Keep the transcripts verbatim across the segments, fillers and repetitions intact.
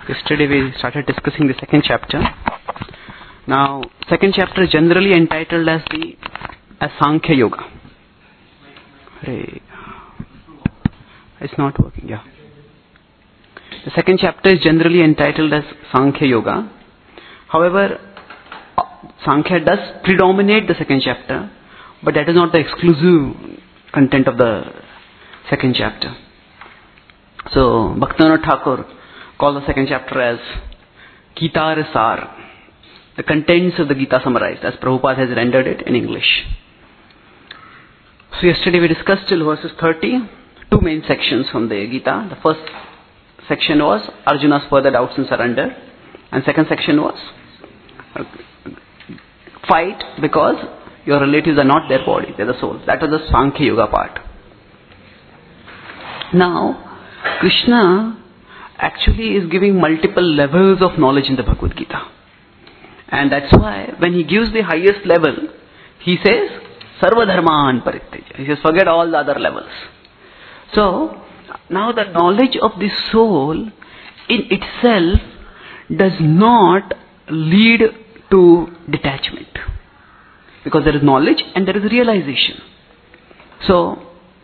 Yesterday we started discussing the second chapter. Now, second chapter is generally entitled as the as Sankhya Yoga. Hey, it's not working. Yeah. The second chapter is generally entitled as Sankhya Yoga. However, Sankhya does predominate the second chapter, but that is not the exclusive content of the second chapter. So, Bhaktivinoda Thakur called the second chapter as Gita Sar, the contents of the Gita summarized, as Prabhupada has rendered it in English. So yesterday we discussed till verses thirty, two main sections from the Gita. The first section was Arjuna's further doubts and surrender, and second section was fight because your relatives are not their body, they are the soul. That was the Sankhya Yoga part. Now, Krishna actually is giving multiple levels of knowledge in the Bhagavad Gita. And that's why when he gives the highest level, he says, Sarva Dharman Parityaja. He says, forget all the other levels. So, now the knowledge of the soul in itself does not lead to detachment. Because there is knowledge and there is realization. So,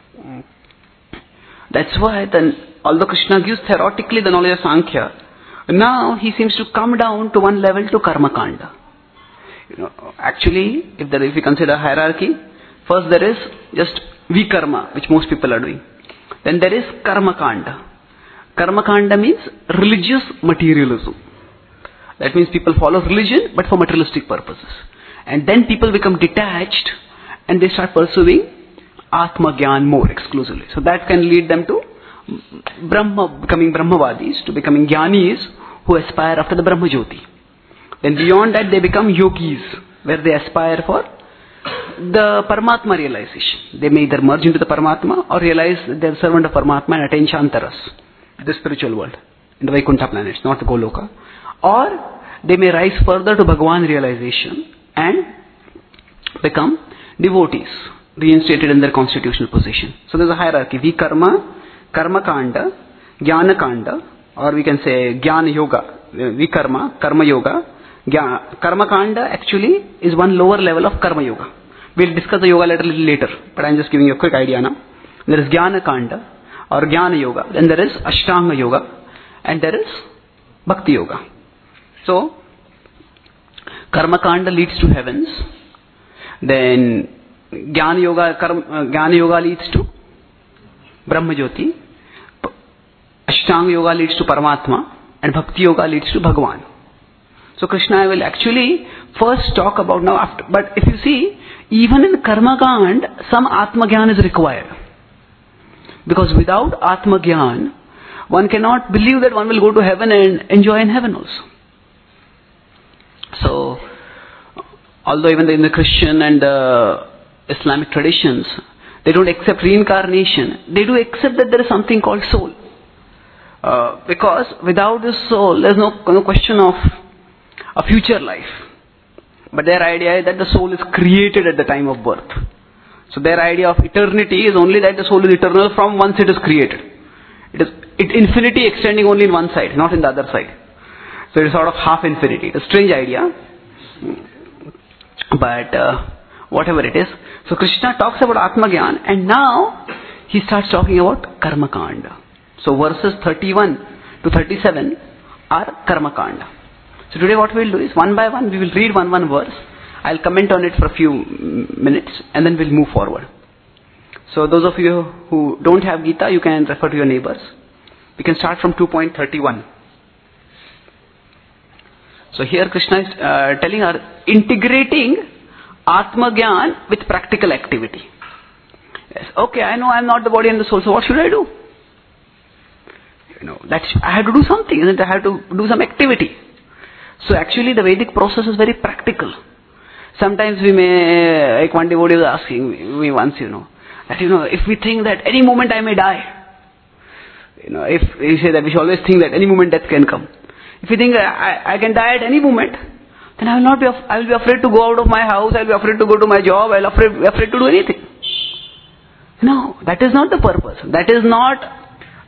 that's why then, although Krishna gives theoretically the knowledge of Sankhya, now he seems to come down to one level to Karma Kanda. You know, actually, if there, if we consider hierarchy, first there is just Vikarma, which most people are doing. Then there is Karma Kanda. Karma Kanda means religious materialism. That means people follow religion but for materialistic purposes. And then people become detached and they start pursuing Atma Gyan more exclusively. So that can lead them to Brahma, becoming Brahmavadis, to becoming Jnanis who aspire after the Brahma Jyoti. Then beyond that they become Yogis, where they aspire for the Paramatma realization. They may either merge into the Paramatma or realize they are servant of Paramatma and attain Shantaras, the spiritual world, in the Vaikuntha planets, not the Goloka. Or they may rise further to Bhagavan realization and become devotees, reinstated in their constitutional position. So there is a hierarchy. Vikarma, Karma Kanda, Jnana Kanda, or we can say Jnana Yoga, Vikarma, Karma Yoga. Jnana, Karma Kanda actually is one lower level of Karma Yoga. We'll discuss the yoga later, a little later, but I'm just giving you a quick idea now. There is Jnana Kanda or Jnana Yoga, then there is Ashtanga Yoga, and there is Bhakti Yoga. So, Karma Kanda leads to heavens, then Jnana Yoga, Karma, Jnana Yoga leads to Brahma Jyoti, Ashtanga Yoga leads to Paramatma, and Bhakti Yoga leads to Bhagavan. So Krishna will actually first talk about now after, but if you see, even in Karma Kand, some Atma Gyan is required. Because without Atma Gyan, one cannot believe that one will go to heaven and enjoy in heaven also. So, although even in the Christian and the Islamic traditions, they don't accept reincarnation, they do accept that there is something called soul. Uh, because without this soul, there is no, no question of a future life. But their idea is that the soul is created at the time of birth. So their idea of eternity is only that the soul is eternal from once it is created. It is it infinity extending only in one side, not in the other side. So it is sort of half infinity. It's a strange idea. But uh, whatever it is. So Krishna talks about Atma Gyan and now he starts talking about Karma Kanda. So verses thirty-one to thirty-seven are Karma Kanda. So today what we will do is one by one we will read one one verse. I will comment on it for a few minutes and then we will move forward. So those of you who don't have Gita, you can refer to your neighbors. We can start from two point thirty-one. So here Krishna is uh, telling her, integrating Atma Gyan with practical activity. Yes, okay, I know I am not the body and the soul, so what should I do? You know, that's, I have to do something, isn't it? I have to do some activity. So actually the Vedic process is very practical. Sometimes we may, like one devotee was asking me once, you know, that you know, if we think that any moment I may die, you know, if we say that we should always think that any moment death can come. If you think I, I can die at any moment, then I will not be, I will be afraid to go out of my house, I will be afraid to go to my job, I will be afraid, afraid to do anything. No, that is not the purpose. That is not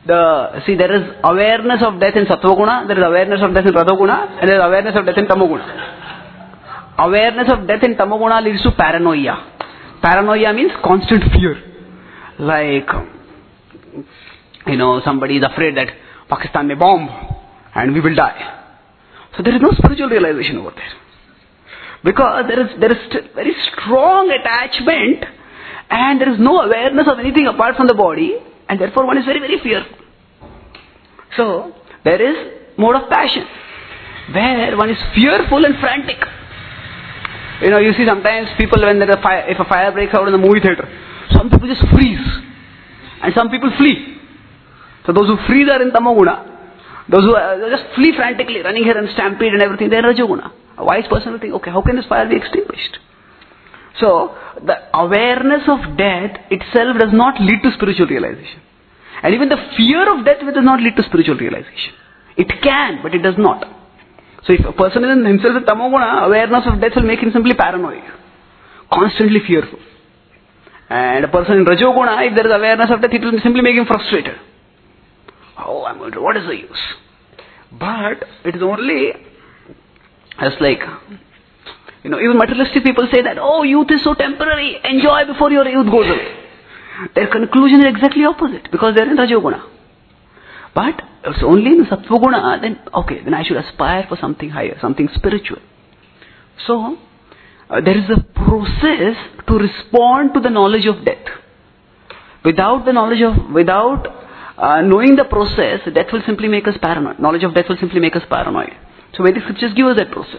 The, see, there is awareness of death in Sattva Guna, there is awareness of death in Rajo Guna, and there is awareness of death in Tamo Guna. Awareness of death in Tamo Guna leads to paranoia. Paranoia means constant fear. Like, you know, somebody is afraid that Pakistan may bomb and we will die. So there is no spiritual realization over there. Because there is, there is st- very strong attachment and there is no awareness of anything apart from the body, and therefore one is very, very fearful. So, there is mode of passion, where one is fearful and frantic. You know, you see sometimes people when there is a fire, if a fire breaks out in the movie theater, some people just freeze, and some people flee. So those who freeze are in Tamoguna, those who are just flee frantically, running here and stampede and everything, they are Rajoguna. A wise person will think, okay, how can this fire be extinguished? So, the awareness of death itself does not lead to spiritual realization. And even the fear of death does not lead to spiritual realization. It can, but it does not. So if a person is in himself in Tamoguna, awareness of death will make him simply paranoid, constantly fearful. And a person in Rajoguna, if there is awareness of death, it will simply make him frustrated. Oh, I'm going to, what is the use? But it is only, as like, you know, even materialistic people say that, oh, youth is so temporary, enjoy before your youth goes away. Their conclusion is exactly opposite, because they are in Rajoguna. But it's only in Sattvaguna, then, okay, then I should aspire for something higher, something spiritual. So, uh, there is a process to respond to the knowledge of death. Without the knowledge of, without uh, knowing the process, death will simply make us paranoid. Knowledge of death will simply make us paranoid. So Vedic scriptures give us that process.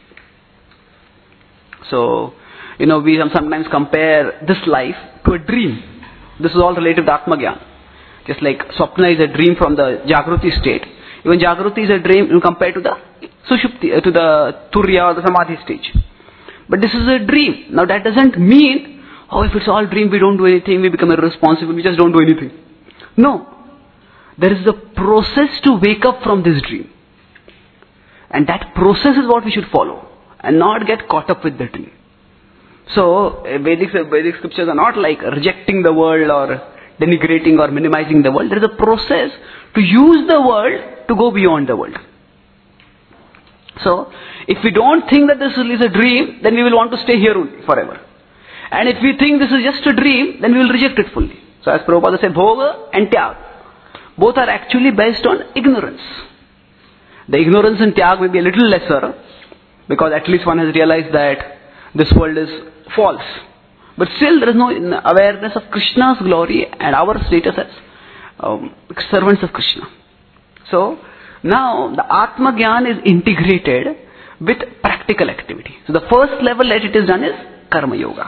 So, you know, we sometimes compare this life to a dream. This is all related to Atma Gyan. Just like Swapna is a dream from the Jagruti state. Even Jagruti is a dream compared to the Sushupti, uh, to the Turya or the Samadhi stage. But this is a dream. Now that doesn't mean, oh, if it's all dream, we don't do anything, we become irresponsible, we just don't do anything. No. There is a process to wake up from this dream. And that process is what we should follow. And not get caught up with the dream. So, Vedic, Vedic scriptures are not like rejecting the world or denigrating or minimizing the world. There is a process to use the world to go beyond the world. So, if we don't think that this is a dream, then we will want to stay here only forever. And if we think this is just a dream, then we will reject it fully. So, as Prabhupada said, Bhoga and Tyag, both are actually based on ignorance. The ignorance in Tyag may be a little lesser, because at least one has realized that this world is false. But still there is no awareness of Krishna's glory and our status as um, servants of Krishna. So, now the Atma Gyan is integrated with practical activity. So, the first level that it is done is Karma Yoga.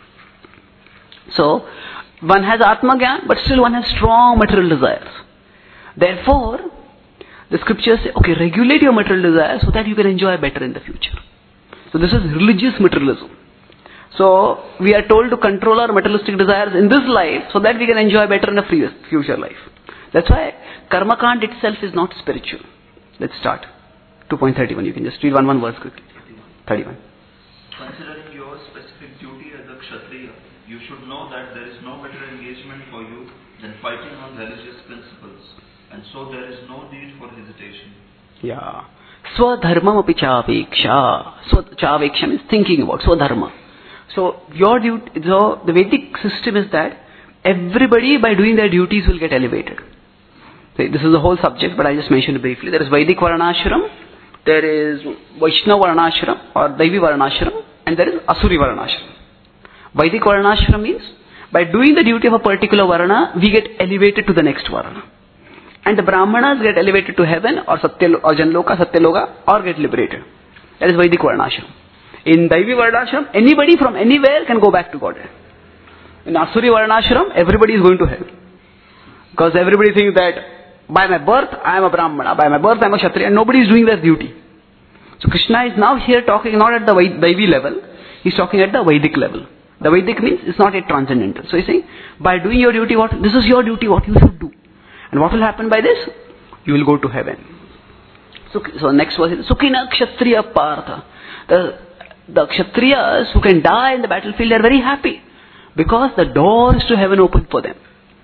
So, one has Atma Gyan, but still one has strong material desires. Therefore, the scriptures say, okay, regulate your material desires so that you can enjoy better in the future. So this is religious materialism. So we are told to control our materialistic desires in this life so that we can enjoy better in the future life. That's why Karma Kand itself is not spiritual. Let's start. two point thirty-one. You can just read one one verse quickly. thirty-one. Considering your specific duty as a Kshatriya, you should know that there is no better engagement for you than fighting on religious principles. And so there is no need for hesitation. Yeah. Swadharmam api chaveksha. Chaveksha means thinking about Swadharma. So your duty, so the Vedic system is that everybody by doing their duties will get elevated. So this is the whole subject, but I just mentioned it briefly. There is Vedic Varnashram, there is Vaishnava Varnashram or Daivi Varnashram, and there is Asuri Varnashram. Vedic Varnashram means by doing the duty of a particular Varna, we get elevated to the next Varna. And the Brahmanas get elevated to heaven or Satya or Janloka, Satyaloka, or get liberated. That is Vedic Varnashram. In Daivi Varnashram, anybody from anywhere can go back to Godhead. In Asuri Varnashram, everybody is going to hell. Because everybody thinks that by my birth, I am a Brahmana, by my birth, I am a Kshatriya, and nobody is doing their duty. So Krishna is now here talking not at the Daivi level, he is talking at the Vedic level. The Vedic means it's not a transcendental. So he is saying, by doing your duty, what this is your duty, what you should do. And what will happen by this? You will go to heaven. So, so next verse is Sukhina Kshatriya Partha. The, the Kshatriyas who can die in the battlefield, they are very happy. Because the doors to heaven open for them.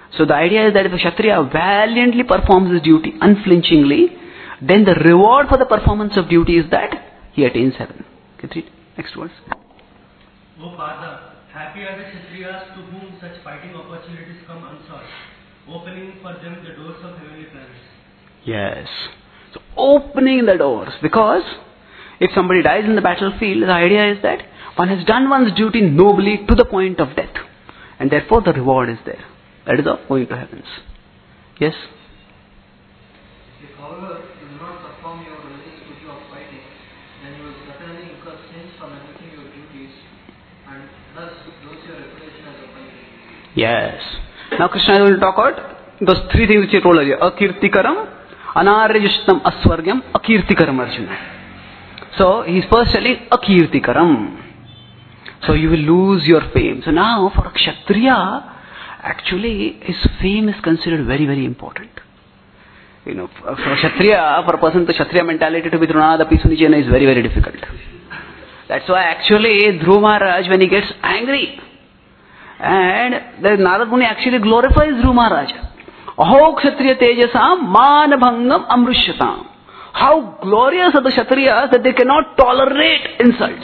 So the idea is that if a Kshatriya valiantly performs his duty unflinchingly, then the reward for the performance of duty is that he attains heaven. Can you read next verse? O Father, happy are the Kshatriyas to whom such fighting opportunities come unsought, opening for them the doors of heavenly planets. Yes. So opening the doors, because if somebody dies in the battlefield, the idea is that one has done one's duty nobly to the point of death. And therefore the reward is there. That is of going to heavens. Yes? If, however, you do not perform your religious duty of fighting, then you will certainly incur sins for neglecting your duties, and thus lose your reputation as a fighter. Yes. Now Krishna is going to talk about those three things which he told earlier. Akirtikaram, Anarjishtam Aswargyam, Akirtikaram Arjuna. So he is first telling Akirtikaram. So you will lose your fame. So now for a Kshatriya, actually his fame is considered very, very important. You know, for a Kshatriya, for a person with a Kshatriya mentality to be Drona, the Pisunijana is very, very difficult. That's why actually Dhruva Maharaj, when he gets angry, and the Narad Muni actually glorifies Dhruva Maharaj. Aho Kshatriya Tejasam Manabhangam Amrushyatam. How glorious are the Kshatriyas that they cannot tolerate insults.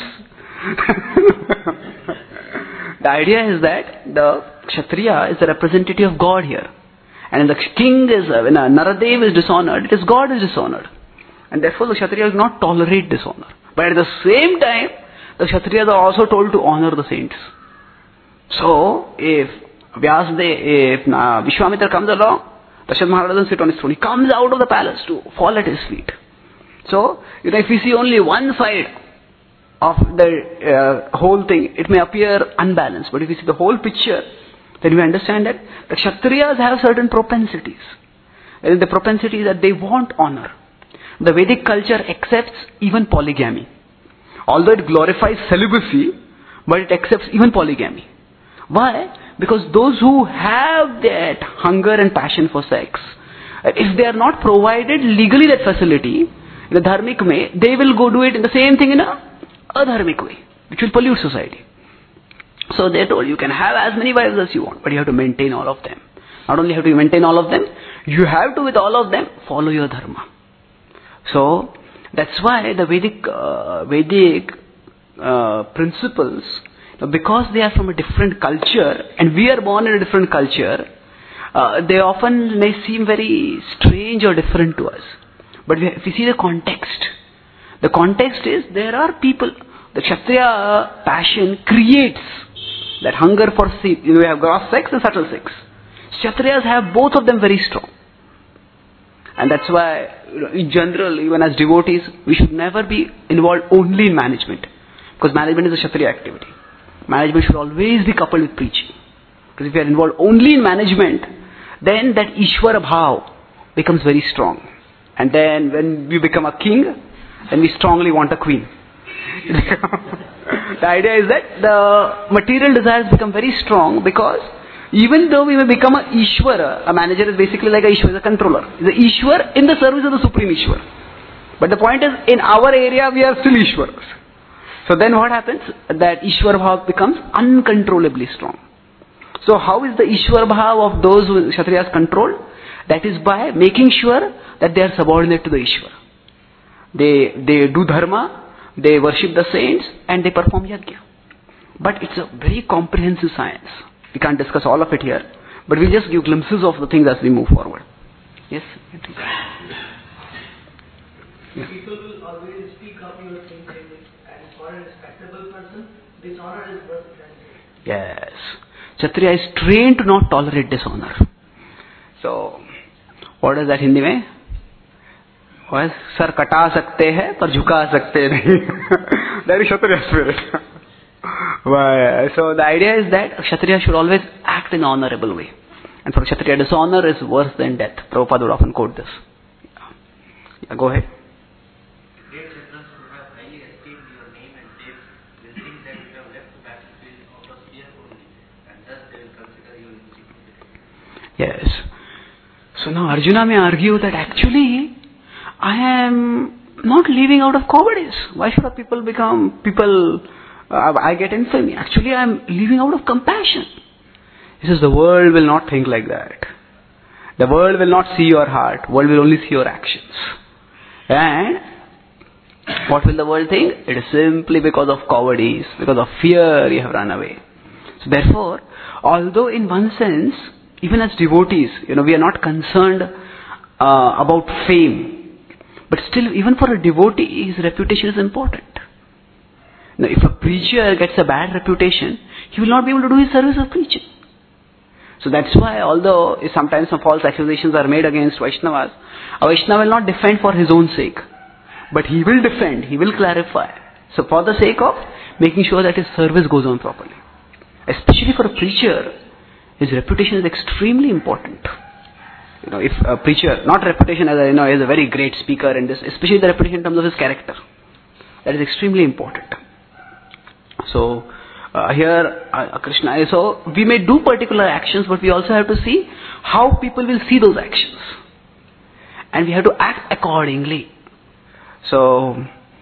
The idea is that the Kshatriya is the representative of God here. And when the king is, when a Naradev is dishonored, it is God is dishonored. And therefore the Kshatriya will not tolerate dishonor. But at the same time, the Kshatriyas are also told to honor the saints. So, if Vyasdev, if uh, Vishwamitra comes along, Dasharatha Maharaj doesn't sit on his throne. He comes out of the palace to fall at his feet. So, you know, if we see only one side of the uh, whole thing, it may appear unbalanced. But if we see the whole picture, then we understand that the Kshatriyas have certain propensities. And the propensity is that they want honor. The Vedic culture accepts even polygamy. Although it glorifies celibacy, but it accepts even polygamy. Why? Because those who have that hunger and passion for sex, if they are not provided legally that facility, in a dharmic way, they will go do it in the same thing in a adharmic way, which will pollute society. So they told you can have as many wives as you want, but you have to maintain all of them. Not only have to maintain all of them, you have to with all of them follow your dharma. So that's why the Vedic uh, Vedic uh, principles, because they are from a different culture and we are born in a different culture, uh, they often may seem very strange or different to us. But if we see the context, the context is there are people, the Kshatriya passion creates that hunger for sex. You know, we have gross sex and subtle sex. Kshatriyas have both of them very strong. And that's why, you know, in general, even as devotees, we should never be involved only in management. Because management is a Kshatriya activity. Management should always be coupled with preaching. Because if we are involved only in management, then that Ishwara Bhav becomes very strong. And then when we become a king, then we strongly want a queen. The idea is that the material desires become very strong because even though we may become a Ishwara, a manager is basically like a Ishwara, a controller. The Ishwar in the service of the Supreme Ishwar. But the point is, in our area we are still Ishwaras. So then what happens? That Ishwar Bhav becomes uncontrollably strong. So how is the Ishwar Bhav of those who Kshatriyas control? That is by making sure that they are subordinate to the Ishwar. They, they do dharma, they worship the saints, and they perform yajna. But it's a very comprehensive science. We can't discuss all of it here, but we'll just give glimpses of the things as we move forward. Yes? Yeah. People will always speak of your things, and for a respectable person, dishonor is worth it. Yes. Kshatriya is trained to not tolerate dishonor. So, what is that Hindi mein? What is, sir kata sakte hai, par jhuka sakte nahi. That is Kshatriya spirit. Why? So the idea is that a Kshatriya should always act in an honorable way. And for Kshatriya, dishonor is worse than death. Prabhupada would often quote this. Yeah, yeah, go ahead. Great generals who have highly esteemed your name and fame will think that you have left the battlefield out of fear only, and thus they will consider you insignificant. Yes. So now Arjuna may argue that actually I am not leaving out of cowardice. Why should people become people? Uh, I get infamy. Actually, I am leaving out of compassion. He says the world will not think like that. The world will not see your heart. World will only see your actions. And what will the world think? It is simply because of cowardice, because of fear you have run away. So therefore, although in one sense, even as devotees, you know, we are not concerned uh, about fame, but still, even for a devotee, his reputation is important. Now, if a preacher gets a bad reputation, he will not be able to do his service of preaching. So that's why, although sometimes some false accusations are made against Vaishnavas, a Vaishnava will not defend for his own sake, but he will defend, he will clarify. So for the sake of making sure that his service goes on properly. Especially for a preacher, his reputation is extremely important. You know, if a preacher, not reputation as a, you know, as a very great speaker and this, especially the reputation in terms of his character. That is extremely important. So, uh, here uh, Krishna is, so we may do particular actions, but we also have to see how people will see those actions. And we have to act accordingly. So,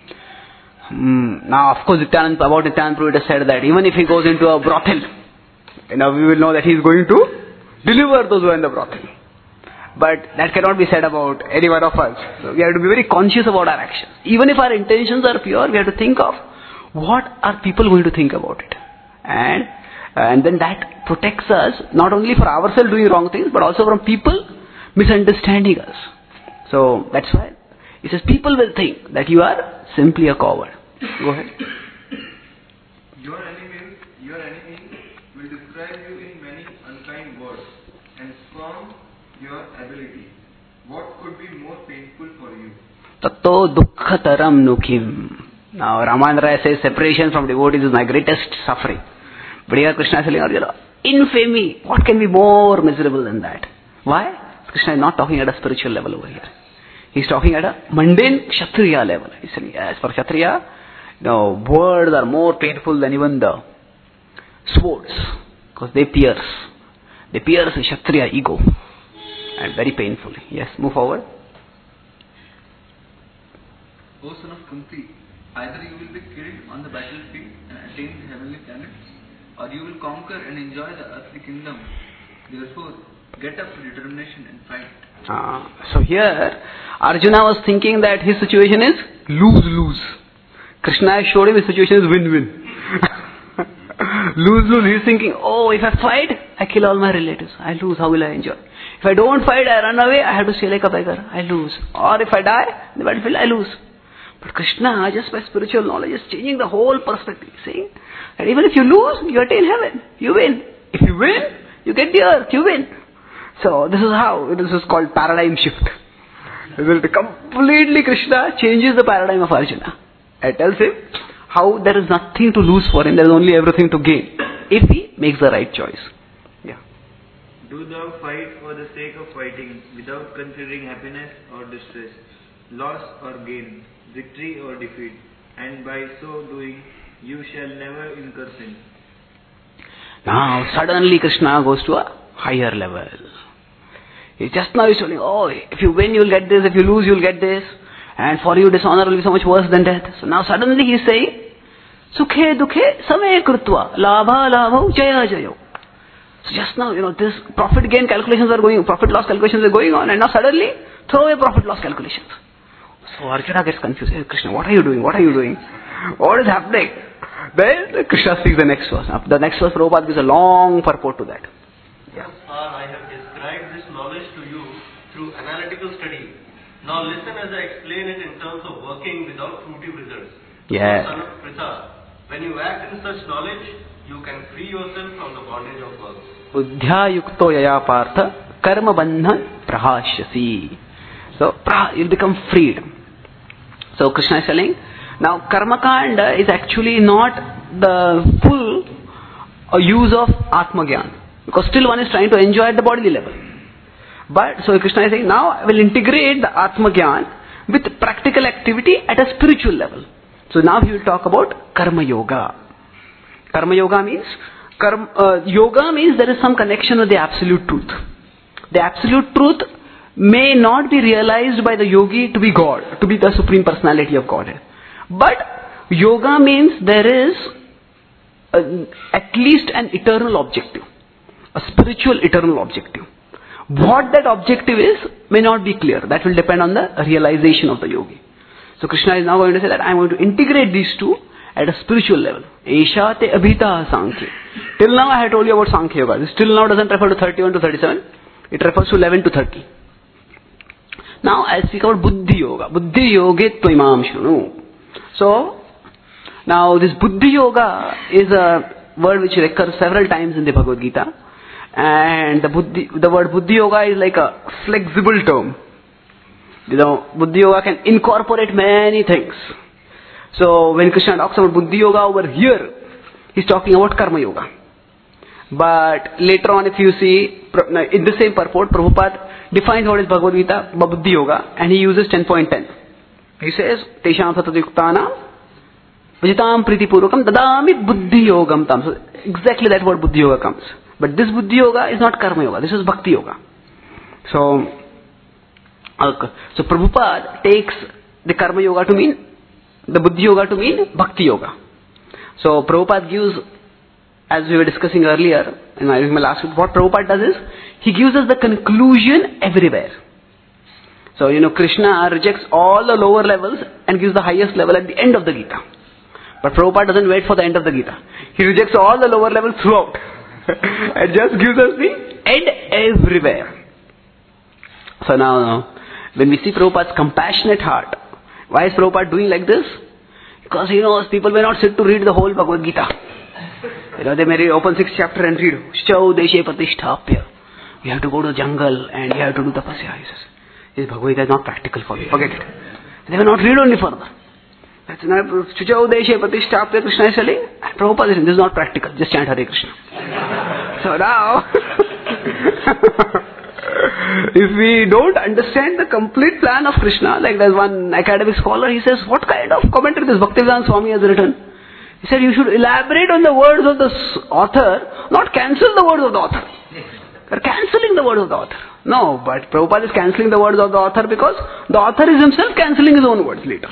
um, now of course Nityanand, about Nityanand Prabhu it is said that even if he goes into a brothel, you know, we will know that he is going to deliver those who are in the brothel. But that cannot be said about any one of us. So we have to be very conscious about our actions. Even if our intentions are pure, we have to think of what are people going to think about it. And, and then that protects us not only for ourselves doing wrong things, but also from people misunderstanding us. So that's why he says people will think that you are simply a coward. Go ahead. Your enemies, your enemies will describe you in many unkind words and scorn your ability. What could be more painful for you? Tato dukkhataram nukim. Now Ramayana Raya says separation from devotees is my greatest suffering. But here Krishna is telling Arjuna, infamy, what can be more miserable than that? Why? Krishna is not talking at a spiritual level over here. He is talking at a mundane Kshatriya level. He said, yes, for Kshatriya, you know, words are more painful than even the swords, because they pierce. They pierce the Kshatriya ego. And very painfully. Yes, move forward. O son of Kunti, either you will be killed on the battlefield and attain the heavenly planets, or you will conquer and enjoy the earthly kingdom. Therefore, get up to determination and fight. Uh, so here, Arjuna was thinking that his situation is lose-lose. Krishna showed him his situation is win-win. Lose-lose. He's thinking, oh, if I fight, I kill all my relatives. I lose. How will I enjoy? If I don't fight, I run away. I have to stay like a beggar. I lose. Or if I die in the battlefield, I lose. But Krishna, just by spiritual knowledge, is changing the whole perspective. Saying that even if you lose, you attain heaven. You win. If you win, you get the earth. You win. So this is how, this is called paradigm shift. Completely Krishna changes the paradigm of Arjuna. It tells him how there is nothing to lose for him, there is only everything to gain, if he makes the right choice. Yeah. Do thou fight for the sake of fighting, without considering happiness or distress, loss or gain, victory or defeat, and by so doing you shall never incur sin. Now suddenly Krishna goes to a higher level. He just now is telling, oh, if you win you'll get this, if you lose you'll get this, and for you dishonor will be so much worse than death. So now suddenly he is saying, Sukhe dukhe same krutva, labha labha jaya jayo. So just now, you know, this profit gain calculations are going, profit loss calculations are going on, and now suddenly throw away profit loss calculations. So Arjuna gets confused. Hey Krishna, what are you doing? What are you doing? What is happening? Then Krishna speaks the next verse. The next verse, Prabhupada gives a long purport to that. Yeah. Sir, I have described this knowledge to you through analytical study. Now listen as I explain it in terms of working without fruitive results. Yeah. Son of Pritha, when you act in such knowledge, you can free yourself from the bondage of work. Buddhya yukto yaya partha karma bandhan prahashyasi. So you'll become freed. So Krishna is telling, now karma kanda is actually not the full uh, use of Atma Gyan, because still one is trying to enjoy at the bodily level. But so Krishna is saying, now I will integrate the Atma Gyan with practical activity at a spiritual level. So now he will talk about Karma Yoga. Karma Yoga means, karma, uh, Yoga means there is some connection with the absolute truth. The absolute truth may not be realized by the yogi to be God, to be the Supreme Personality of Godhead. But Yoga means there is uh, at least an eternal objective. a spiritual eternal objective. What that objective is may not be clear. That will depend on the realization of the yogi. So Krishna is now going to say that I am going to integrate these two at a spiritual level. Esha te abhita sankhya. Till now I have told you about Sankhya Yoga. This till now doesn't refer to thirty-one to thirty-seven. It refers to eleven to thirty. Now I'll speak about Buddhi Yoga. Buddhi Yoge Tvimam Shunu. So, now this Buddhi Yoga is a word which recurs several times in the Bhagavad Gita. And the Buddhi, the word Buddhi Yoga is like a flexible term. You know, Buddhi Yoga can incorporate many things. So when Krishna talks about Buddhi Yoga over here, he's talking about Karma Yoga. But later on, if you see, in the same purport, Prabhupada defines what is Bhagavad Gita, Buddhi Yoga, and he uses ten point ten. He says, Tesham Sataduktanam Vajitam Priti Purvakam Dadami Buddhi Yogam Tam. So exactly that word Buddhi Yoga comes. But this Buddhi Yoga is not Karma Yoga, this is Bhakti Yoga. So, okay. so Prabhupada takes the Karma Yoga to mean, the Buddhi Yoga to mean Bhakti Yoga. So Prabhupada gives, as we were discussing earlier, in my, in my last week, what Prabhupada does is, he gives us the conclusion everywhere. So, you know, Krishna rejects all the lower levels and gives the highest level at the end of the Gita. But Prabhupada doesn't wait for the end of the Gita. He rejects all the lower levels throughout. And just gives us the end everywhere. So now, when we see Prabhupada's compassionate heart, why is Prabhupada doing like this? Because he knows people may not sit to read the whole Bhagavad Gita. You know, they may open sixth chapter and read, Shchau Deshe Pratisthapya. You have to go to the jungle and you have to do tapasya. He says, this Bhagavad Gita is not practical for me. Forget it. They will not read only further. That's not Shchau Deshe Pratisthapya. Krishna is telling, Prabhupada is saying, this is not practical. Just chant Hare Krishna. So now, if we don't understand the complete plan of Krishna, like there's one academic scholar, he says, what kind of commentary this Bhaktivedanta Swami has written? He said, you should elaborate on the words of the author, not cancel the words of the author. They're cancelling the words of the author. No, but Prabhupada is cancelling the words of the author because the author is himself cancelling his own words later.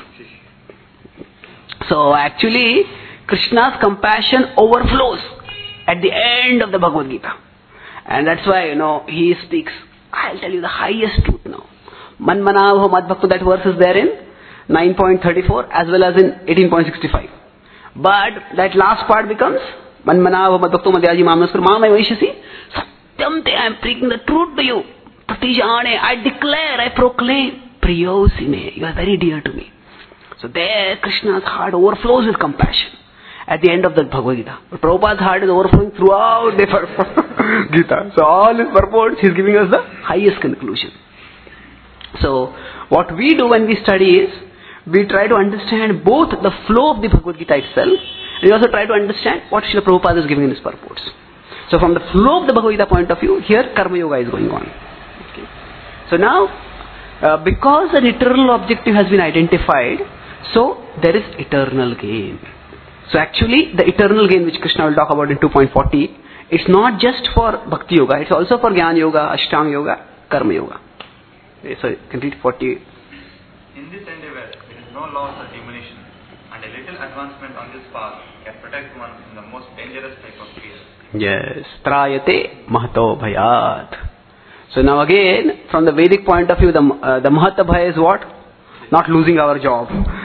So actually, Krishna's compassion overflows at the end of the Bhagavad Gita. And that's why, you know, he speaks, I'll tell you the highest truth now. Manmanavo Madbhakta, that verse is there in nine point thirty-four as well as in eighteen point sixty-five. But that last part becomes Manmanavo Madbhakta Madhyaji Mamnaskar Mamai Vaishasi. Satyam te, I am speaking the truth to you. Pratijane, I declare, I proclaim. Priyosime, you are very dear to me. So there Krishna's heart overflows with compassion at the end of the Bhagavad Gita. But Prabhupada's heart is overflowing throughout the Gita. So all his purports, he is giving us the highest conclusion. So what we do when we study is, we try to understand both the flow of the Bhagavad Gita itself, and we also try to understand what Srila Prabhupada is giving in his purports. So from the flow of the Bhagavad Gita point of view, here Karma Yoga is going on. Okay. So now, uh, because an eternal objective has been identified, so there is eternal gain. So actually, the eternal gain which Krishna will talk about in two point forty, it's not just for Bhakti Yoga, it's also for Jnana Yoga, Ashtanga Yoga, Karma Yoga. Okay, so you can read forty. In this endeavor, there is no loss or diminution, and a little advancement on this path can protect one from the most dangerous type of fear. Yes, Trayate Mahato Bhayat. So now again, from the Vedic point of view, the, uh, the Mahata Bhaya is what? Not losing our job.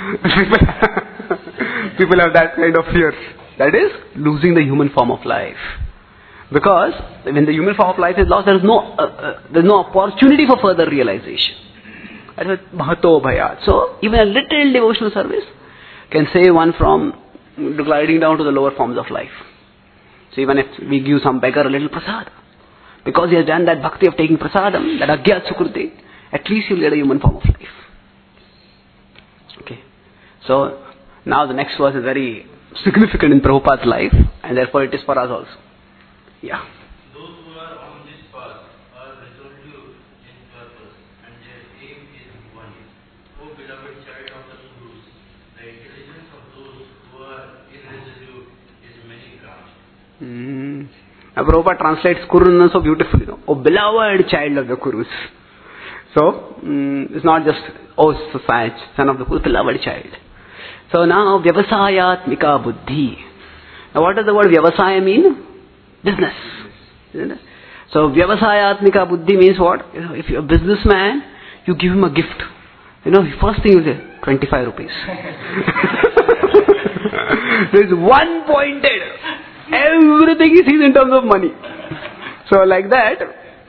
People have that kind of fear. That is, losing the human form of life. Because when the human form of life is lost, there is no, uh, uh, there is no opportunity for further realization. That is Mahato Bhayat. So, even a little devotional service can save one from gliding down to the lower forms of life. So even if we give some beggar a little prasad, because he has done that bhakti of taking prasadam, that agyat sukruti, at least he will get a human form of life. Okay. So, now the next verse is very significant in Prabhupada's life, and therefore it is for us also. Yeah. Those who are on this path are resolute in purpose, and their aim is one. O beloved child of the Gurus, the intelligence of those who are irresolute is many branched. Mm. Now Prabhupada translates Kuruna so beautifully. You know? Oh beloved child of the Kurus. So, mm, it's not just, oh son of the Kurus, beloved child. So now, Vyavasayatmika Buddhi. Now what does the word Vyavasaya mean? Business. Isn't it? So, Vyavasayatmika Buddhi means what? You know, if you're a businessman, you give him a gift. You know, first thing you say, twenty-five rupees. There is one pointed. Everything he sees in terms of money. So, like that,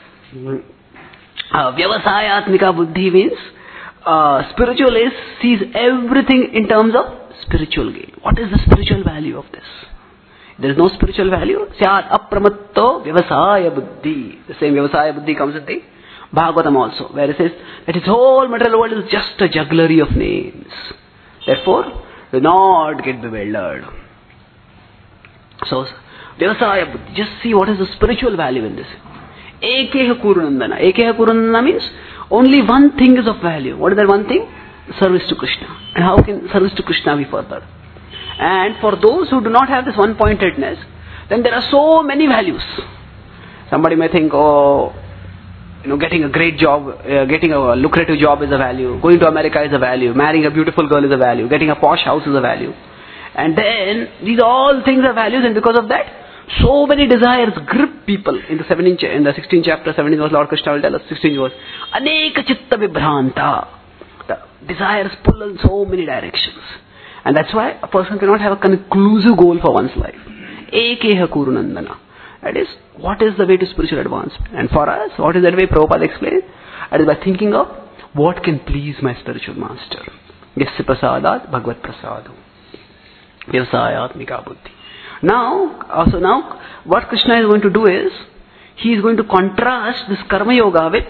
uh, Vyavasayatmika Buddhi means uh, spiritualist sees everything in terms of spiritual gain. What is the spiritual value of this? There is no spiritual value. Syat apramatto vyavasaya buddhi. The same vyavasaya buddhi comes in the Bhagavatam also, where it says that its whole material world is just a jugglery of names. Therefore, do not get bewildered. So, vyavasaya buddhi, just see what is the spiritual value in this. Ekeha kurunandana. Ekeha kurunandana means only one thing is of value. What is that one thing? Service to Krishna. And how can service to Krishna be furthered? And for those who do not have this one-pointedness, then there are so many values. Somebody may think, oh, you know, getting a great job, uh, getting a lucrative job is a value. Going to America is a value. Marrying a beautiful girl is a value. Getting a posh house is a value. And then, these all things are values, and because of that, so many desires grip people. In the seventeenth, in the sixteenth chapter, seventeenth verse, Lord Krishna will tell us, sixteenth verse, Aneka chitta vibhranta. The desires pull in so many directions. And that's why a person cannot have a conclusive goal for one's life. Ekeha kurunandana. That is, what is the way to spiritual advancement? And for us, what is that way Prabhupada explained? That is by thinking of what can please my spiritual master. Yasya prasadat bhagavad prasadu. Vyavasayatmika buddhi. Now, also now, what Krishna is going to do is, he is going to contrast this karma yoga with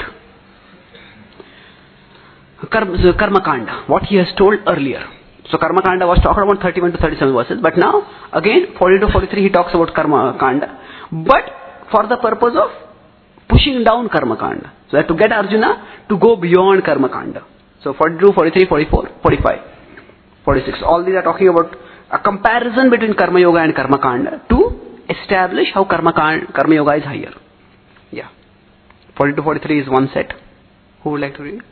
karma, karma kanda, what he has told earlier. So Karma Kanda was talking about thirty-one to thirty-seven verses, but now again forty to forty-three he talks about Karma Kanda, but for the purpose of pushing down Karma Kanda, so that to get Arjuna to go beyond Karma Kanda. So forty-two, forty-three, forty-four, forty-five, forty-six, all these are talking about a comparison between Karma Yoga and Karma Kanda to establish how Karma Kanda, Karma Yoga is higher. Yeah, forty to forty-three is one set. Who would like to read?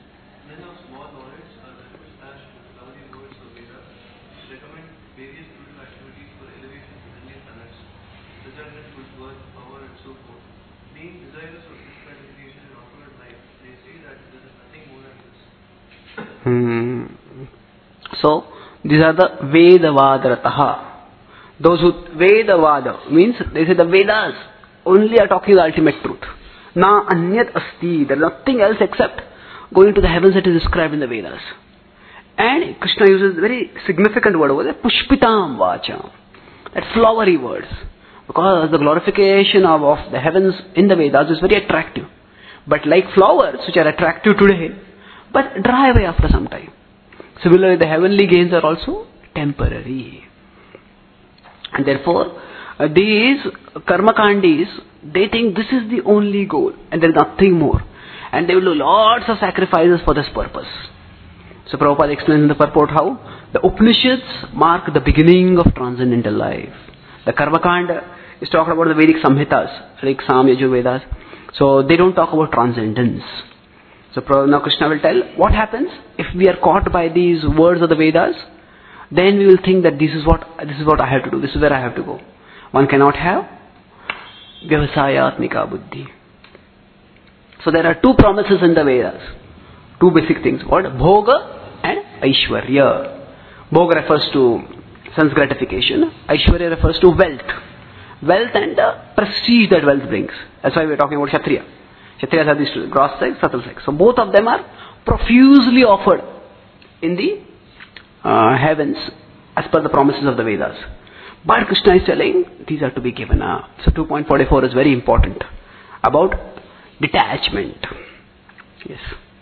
Hmm. So, these are the Vedavadarataha. Those who Vedavada means they say the Vedas only are talking the ultimate truth. Na anyat asti. There is nothing else except going to the heavens that is described in the Vedas. And Krishna uses a very significant word over there, Pushpitam Vacham. That flowery words. Because the glorification of, of the heavens in the Vedas is very attractive. But like flowers which are attractive today, but dry away after some time. Similarly, the heavenly gains are also temporary. And therefore, uh, these karmakandis, they think this is the only goal and there is nothing more. And they will do lots of sacrifices for this purpose. So Prabhupada explains in the purport how the Upanishads mark the beginning of transcendental life. The Karmakanda is talking about the Vedic Samhitas, like Sam, Yajurvedas. So they don't talk about transcendence. So now Krishna will tell what happens if we are caught by these words of the Vedas. Then we will think that this is what this is what I have to do. This is where I have to go. One cannot have Vyavasayatmika buddhi. So there are two promises in the Vedas. Two basic things. What? Bhoga and Aishwarya. Bhoga refers to sense gratification. Aishwarya refers to wealth. Wealth and the prestige that wealth brings. That's why we are talking about Kshatriya. Kshatriyas have these two, gross sex, subtle sex. So both of them are profusely offered in the uh, heavens as per the promises of the Vedas. But Krishna is telling these are to be given up. So two point four four is very important about detachment. Yes.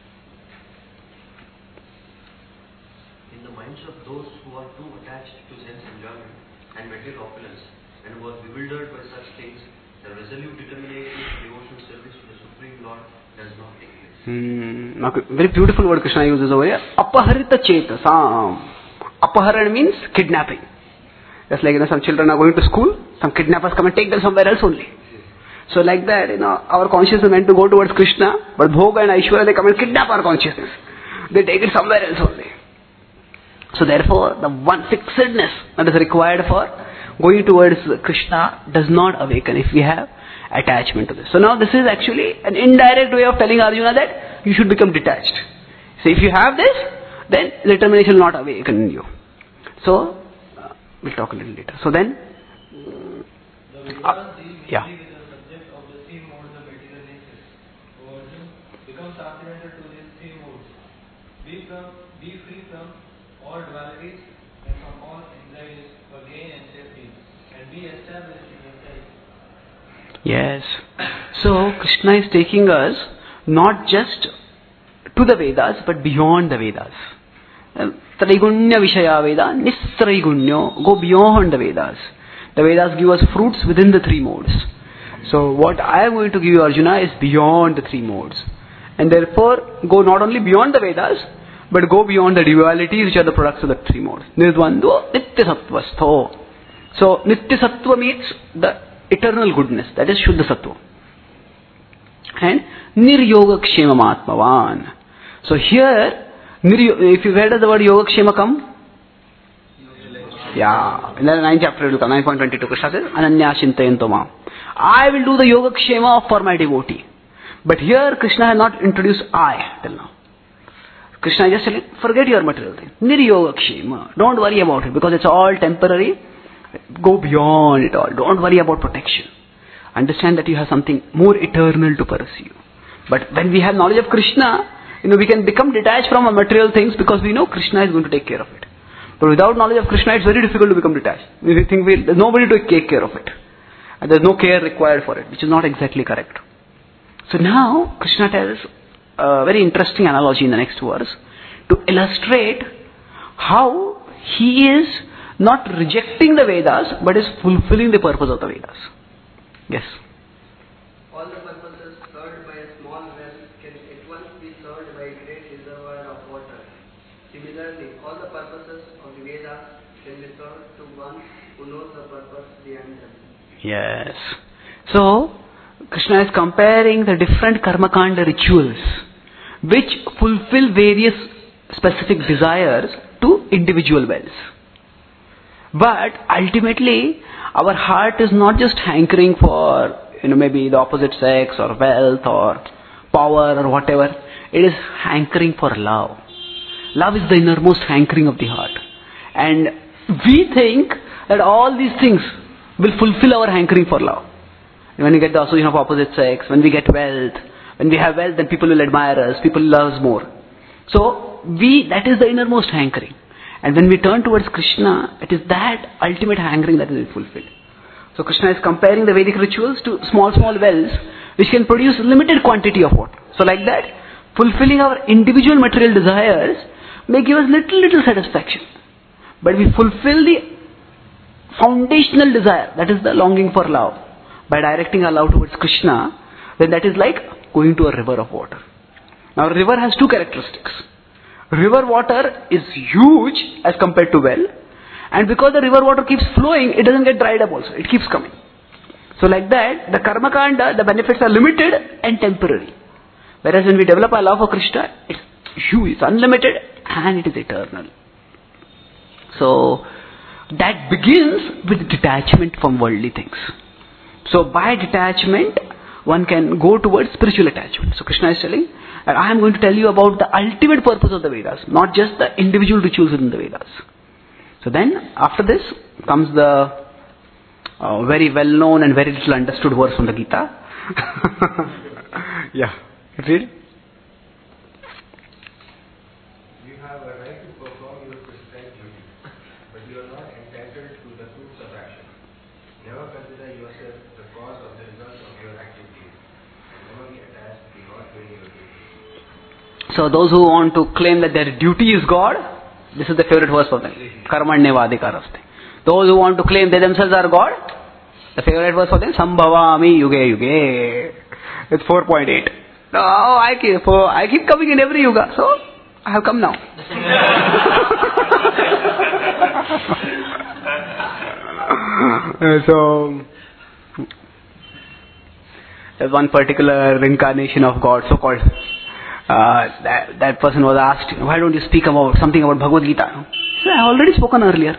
In the minds of those who are too attached to sense enjoyment and material opulence and who are bewildered by such things, the resolute determination of devotional service to the Supreme Lord does not take place. Hmm. Very beautiful word Krishna uses over here. Apaharita chetasam. Apaharan means kidnapping. Just like, you know, some children are going to school, some kidnappers come and take them somewhere else only. So like that, you know, our consciousness is meant to go towards Krishna, but Bhoga and Aishwarya, they come and kidnap our consciousness. They take it somewhere else only. So therefore, the one fixedness that is required for going towards Krishna does not awaken if we have attachment to this. So now this is actually an indirect way of telling Arjuna that you should become detached. So if you have this, then determination will not awaken in you. So, uh, we'll talk a little later. So then, The uh, Vedas deal yeah. mainly with the subject of the three modes of material nature. So Arjuna becomes transcendental to these three modes. Be from, be free from all dualities and from all anxieties for gain and safety, and be established in yourself. Yes. So Krishna is taking us not just to the Vedas, but beyond the Vedas. Traigunya Vishaya Veda, Nistraigunya, go beyond the Vedas. The Vedas give us fruits within the three modes. So what I am going to give you, Arjuna, is beyond the three modes. And therefore, go not only beyond the Vedas, but go beyond the dualities which are the products of the three modes. Nirvando Nityasattva. So Nityasattva means the eternal goodness, that is Shuddha Sattva. And Niryoga Kshemamatmavan. So here, if you heard the word Yoga Kshema come, yeah, in the ninth chapter, nine point twenty-two, Krishna says, Ananya Shintayanto Mam. I will do the Yoga Kshema for my devotee. But here, Krishna has not introduced I till now. Krishna is just telling, forget your material thing. Niryoga Kshema. Don't worry about it because it's all temporary. Go beyond it all. Don't worry about protection. Understand that you have something more eternal to pursue. But when we have knowledge of Krishna, you know, we can become detached from our material things because we know Krishna is going to take care of it. But without knowledge of Krishna, it's very difficult to become detached. We think we, there's nobody to take care of it. And there's no care required for it, which is not exactly correct. So now, Krishna tells a very interesting analogy in the next verse to illustrate how he is not rejecting the Vedas, but is fulfilling the purpose of the Vedas. Yes? All the purposes served by a small well can at once be served by a great reservoir of water. Similarly, all the purposes of the Vedas can be served to one who knows the purpose behind them. Yes. So, Krishna is comparing the different karmakanda rituals which fulfill various specific desires to individual wells. But ultimately, our heart is not just hankering for, you know, maybe the opposite sex or wealth or power or whatever. It is hankering for love. Love is the innermost hankering of the heart. And we think that all these things will fulfill our hankering for love. When we get the association of opposite sex, when we get wealth, when we have wealth, then people will admire us, people will love us more. So, we, that is the innermost hankering. And when we turn towards Krishna, it is that ultimate hankering that is fulfilled. So Krishna is comparing the Vedic rituals to small, small wells which can produce limited quantity of water. So like that, fulfilling our individual material desires may give us little, little satisfaction. But we fulfill the foundational desire, that is the longing for love, by directing our love towards Krishna, then that is like going to a river of water. Now a river has two characteristics. River water is huge as compared to well, and because the river water keeps flowing, it doesn't get dried up also, it keeps coming. So like that, the karma kanda, the benefits are limited and temporary. Whereas when we develop our love for Krishna, it's huge, it's unlimited and it is eternal. So that begins with detachment from worldly things. So by detachment, one can go towards spiritual attachment. So Krishna is telling, and I am going to tell you about the ultimate purpose of the Vedas, not just the individual rituals within the Vedas. So then, after this, comes the uh, very well-known and very little understood verse from the Gita. Yeah, read. You have a right to perform your prescribed duty, but you are not entitled to the fruits of action. Never consider yourself the cause of the result of your activities, and never be attached to not doing your duty. So those who want to claim that their duty is God, this is the favorite verse for them. Karmanyevadikaraste. Those who want to claim they themselves are God, the favorite verse for them, Sambhavami Yuge Yuge. It's four point eight. No, I keep, I keep coming in every yuga, so I have come now. So, there's one particular incarnation of God, so-called. Uh, that, that person was asked, why don't you speak about something about Bhagavad Gita? He said, I have already spoken earlier.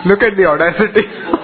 Look at the audacity.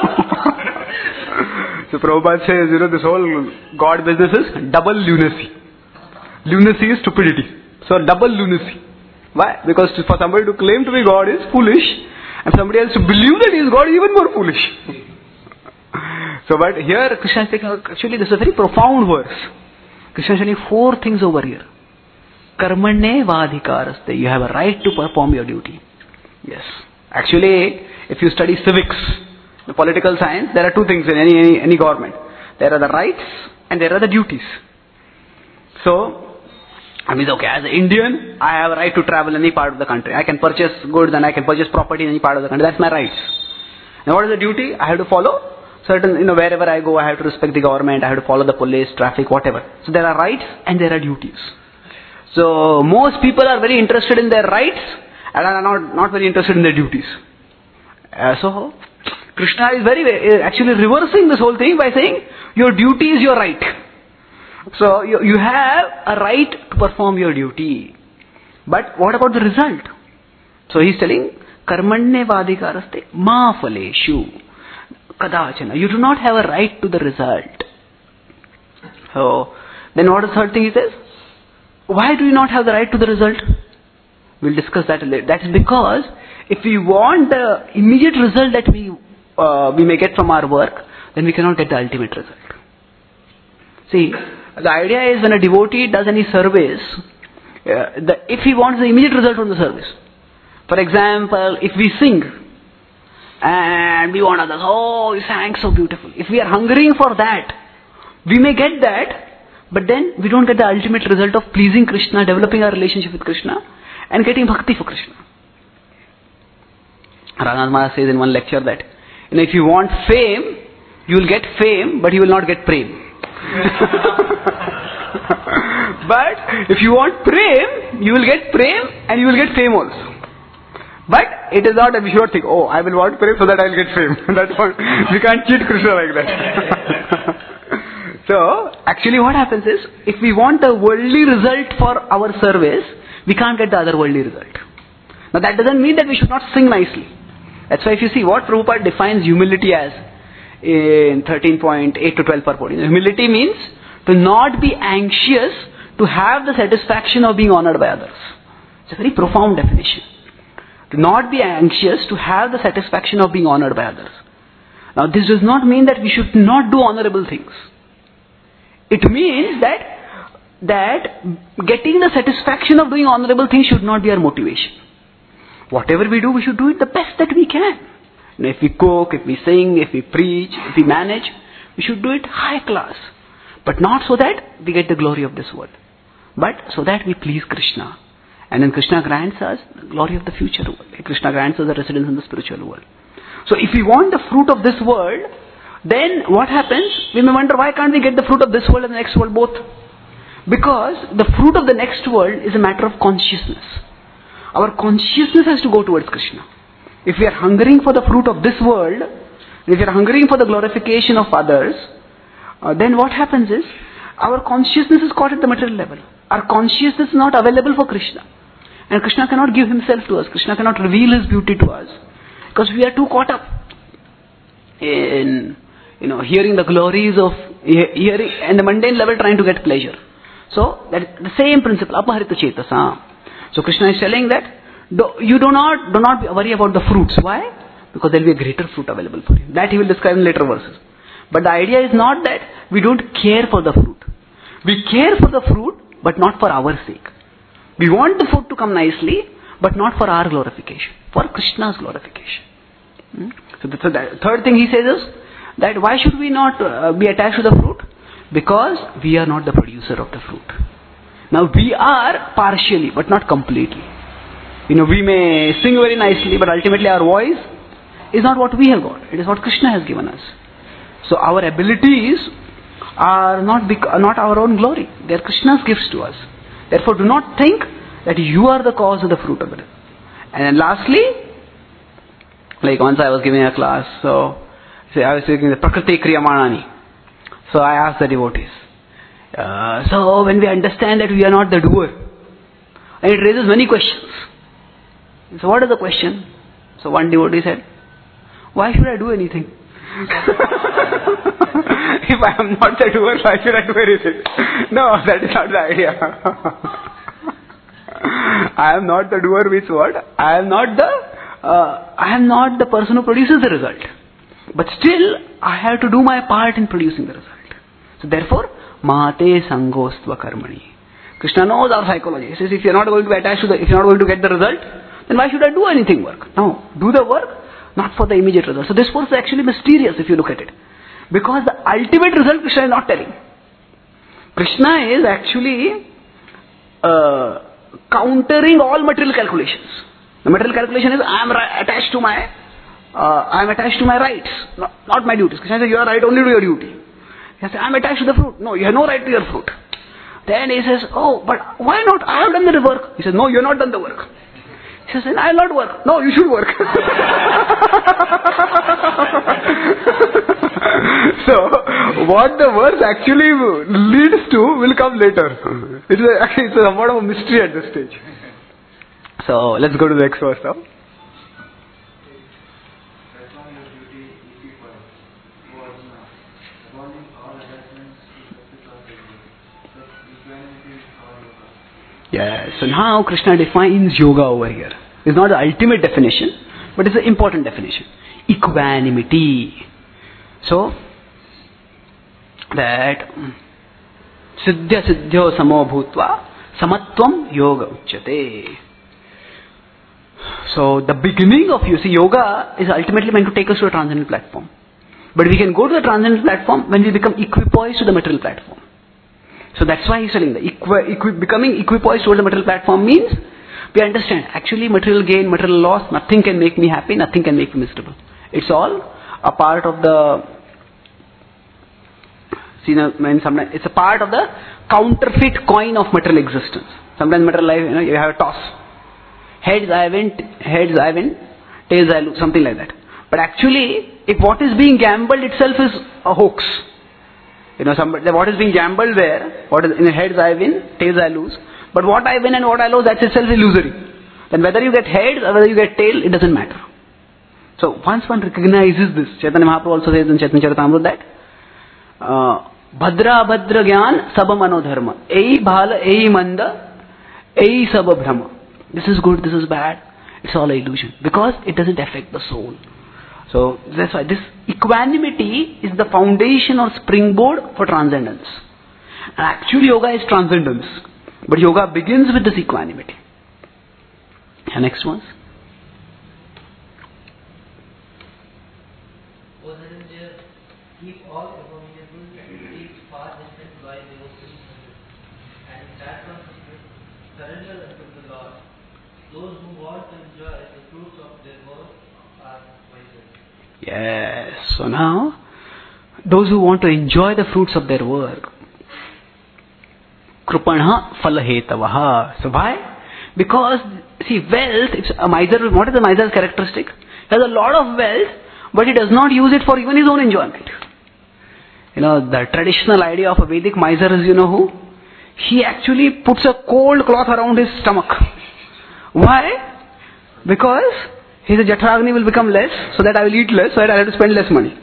So Prabhupada says, you know, this whole God business is double lunacy. Lunacy is stupidity. So double lunacy. Why? Because for somebody to claim to be God is foolish, and somebody else to believe that he is God is even more foolish. So but here Krishna is taking, actually this is a very profound verse. Krishna is telling four things over here. Karmane vadhikaraste. You have a right to perform your duty. Yes. Actually, if you study civics, the political science, there are two things in any, any, any government. There are the rights and there are the duties. So, I mean, okay, as an Indian, I have a right to travel any part of the country. I can purchase goods and I can purchase property in any part of the country. That's my rights. And what is the duty? I have to follow certain, you know, wherever I go, I have to respect the government, I have to follow the police, traffic, whatever. So there are rights and there are duties. So most people are very interested in their rights and are not, not very interested in their duties. Uh, so Krishna is very, uh, actually reversing this whole thing by saying, your duty is your right. So you, you have a right to perform your duty. But what about the result? So he's telling, karmanne vadhikaraste ma phaleshu kadachana. You do not have a right to the result. So then what is the third thing he says? Why do you not have the right to the result? We'll discuss that later. That is because if we want the immediate result that we uh, we may get from our work, then we cannot get the ultimate result. See, the idea is when a devotee does any service, uh, the, if he wants the immediate result from the service. For example, if we sing and we want others, oh, you sang so beautiful. If we are hungering for that, we may get that, but then we don't get the ultimate result of pleasing Krishna, developing our relationship with Krishna, and getting bhakti for Krishna. Raghunath Maharaj says in one lecture that, you know, if you want fame, you will get fame, but you will not get prem. But if you want prem, you will get prem and you will get fame also. But it is not that we should not think, oh, I will want prem so that I will get fame. That's what, we can't cheat Krishna like that. So, actually what happens is, if we want a worldly result for our service, we can't get the other worldly result. Now that doesn't mean that we should not sing nicely. That's why if you see what Prabhupada defines humility as in thirteen point eight to twelve purport. Humility means to not be anxious to have the satisfaction of being honored by others. It's a very profound definition. To not be anxious to have the satisfaction of being honored by others. Now this does not mean that we should not do honorable things. It means that that getting the satisfaction of doing honorable things should not be our motivation. Whatever we do, we should do it the best that we can. You know, if we cook, if we sing, if we preach, if we manage, we should do it high class. But not so that we get the glory of this world, but so that we please Krishna. And then Krishna grants us the glory of the future world. Krishna grants us the residence in the spiritual world. So if we want the fruit of this world, then what happens? We may wonder, why can't we get the fruit of this world and the next world both? Because the fruit of the next world is a matter of consciousness. Our consciousness has to go towards Krishna. If we are hungering for the fruit of this world, if we are hungering for the glorification of others, uh, then what happens is, our consciousness is caught at the material level. Our consciousness is not available for Krishna. And Krishna cannot give himself to us. Krishna cannot reveal his beauty to us. Because we are too caught up in, you know, hearing the glories of, hearing, and the mundane level trying to get pleasure. So, that is the same principle, apaharita cetasa. So Krishna is telling that, do, you do not, do not worry about the fruits. Why? Because there will be a greater fruit available for you. That he will describe in later verses. But the idea is not that we don't care for the fruit. We care for the fruit, but not for our sake. We want the fruit to come nicely, but not for our glorification, for Krishna's glorification. Hmm? So the th- third thing he says is, that why should we not uh, be attached to the fruit? Because we are not the producer of the fruit. Now we are partially, but not completely. You know, we may sing very nicely, but ultimately our voice is not what we have got. It is what Krishna has given us. So our abilities are not bec- are not our own glory. They are Krishna's gifts to us. Therefore, do not think that you are the cause of the fruit of it. And then lastly, like once I was giving a class, so say I was taking the Prakriti Kriyamanani. So I asked the devotees. Uh, so when we understand that we are not the doer, and it raises many questions. So what is the question? So one devotee said, why should I do anything? If I am not the doer, why should I do anything? No, that is not the idea. I am not the doer means what? I am not the uh, I am not the person who produces the result. But still, I have to do my part in producing the result. So therefore, Mate Sangostva Karmani. Krishna knows our psychology. He says, if you are not going to be attached to the, if you are not going to get the result, then why should I do anything work? No, do the work, not for the immediate result. So this verse is actually mysterious if you look at it. Because the ultimate result Krishna is not telling. Krishna is actually uh, countering all material calculations. The material calculation is, I am ri- attached to my, uh, I am attached to my rights, not, not my duties. Krishna says, you are right only to your duty. He says, I am attached to the fruit. No, you have no right to your fruit. Then he says, oh, but why not? I have done the work. He says, no, you have not done the work. He says, I will not work. No, you should work. So, what the verse actually leads to will come later. It is a, it's a somewhat of a mystery at this stage. So, let's go to the next verse now. Yes, so now Krishna defines yoga over here. It's not the ultimate definition, but it's an important definition. Equanimity. So, that Siddhya Siddhyo Samo Bhutva Samatvam Yoga Uchyate. So, the beginning of, you see, yoga is ultimately meant to take us to a transcendental platform. But we can go to the transcendental platform when we become equipoised to the material platform. So that's why he's telling that equi- equi- becoming equipoised towards the material platform means we understand actually material gain, material loss, nothing can make me happy, nothing can make me miserable. It's all a part of the, see, sometimes it's a part of the counterfeit coin of material existence. Sometimes material life, you know, you have a toss. Heads I win, heads I win, tails I lose, something like that. But actually, if what is being gambled itself is a hoax, you know, somebody, what is being gambled there, what is in the heads I win, tails I lose. But what I win and what I lose, that's itself illusory. Then whether you get heads or whether you get tail, it doesn't matter. So once one recognizes this, Chaitanya Mahaprabhu also says in Chaitanya Charitamrita that uh, Bhadra Bhadra Gyan Sabha Manodharma. Ei Bhala, Ei Manda, Ei Sabha Brahma. This is good, this is bad. It's all illusion. Because it doesn't affect the soul. So that's why this equanimity is the foundation or springboard for transcendence. And actually yoga is transcendence. But yoga begins with this equanimity. And next one. O Dhananjaya, keep all abominable deeds far distant by devotion, and in that consequence surrender unto the Lord. Those who want to enjoy the fruits of their work are wiser. Yes, so now, those who want to enjoy the fruits of their work, Krupana Phalhetavaha. So why? Because, see, wealth, it's a miser, what is the miser's characteristic? He has a lot of wealth, but he does not use it for even his own enjoyment. You know, the traditional idea of a Vedic miser is, you know who? He actually puts a cold cloth around his stomach. Why? Because he says, Jatragni will become less, so that I will eat less, so that I have to spend less money.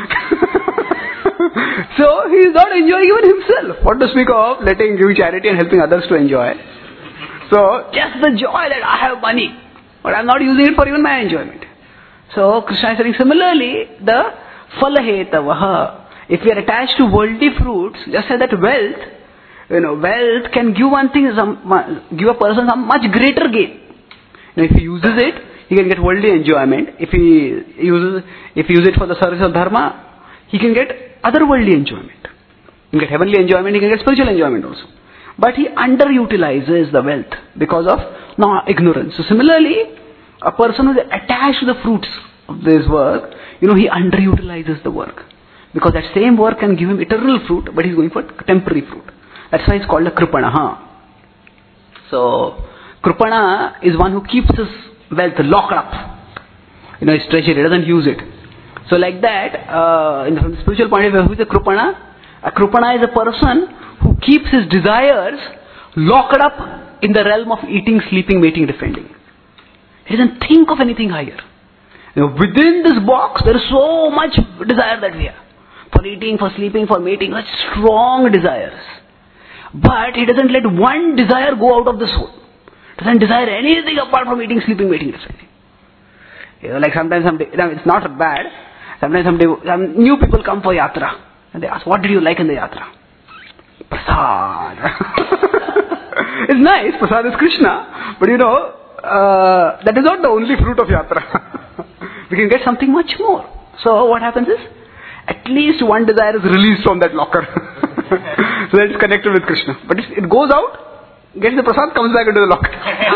So, he is not enjoying even himself. What to speak of letting, giving charity and helping others to enjoy. So, just the joy that I have money, but I am not using it for even my enjoyment. So, Krishna is saying, similarly, the Phalhetavaha. If we are attached to worldly fruits, just say that wealth, you know, wealth can give one thing, some, give a person some much greater gain. You know, if he uses it, he can get worldly enjoyment. If he uses, if he uses it for the service of dharma, he can get other worldly enjoyment. He can get heavenly enjoyment, he can get spiritual enjoyment also. But he underutilizes the wealth because of no, ignorance. So similarly, a person who is attached to the fruits of this work, you know, he underutilizes the work. Because that same work can give him eternal fruit, but he's going for temporary fruit. That's why it's called a Kripanaha. So, Kripana is one who keeps his wealth locked up. You know, his treasury, he doesn't use it. So like that, uh, in the spiritual point of view, who is a Kripana? A Kripana is a person who keeps his desires locked up in the realm of eating, sleeping, mating, defending. He doesn't think of anything higher. You know, within this box, there is so much desire that we have. For eating, for sleeping, for mating, such strong desires. But he doesn't let one desire go out of the soul. Doesn't desire anything apart from eating, sleeping, mating, everything. You know, like sometimes, some, you know, it's not bad. Sometimes some, some new people come for yatra. And they ask, what did you like in the yatra? Prasad. It's nice, prasad is Krishna. But you know, uh, that is not the only fruit of yatra. We can get something much more. So what happens is, at least one desire is released from that locker. So that it's connected with Krishna. But if it goes out, gets the prasad, comes back into the locker.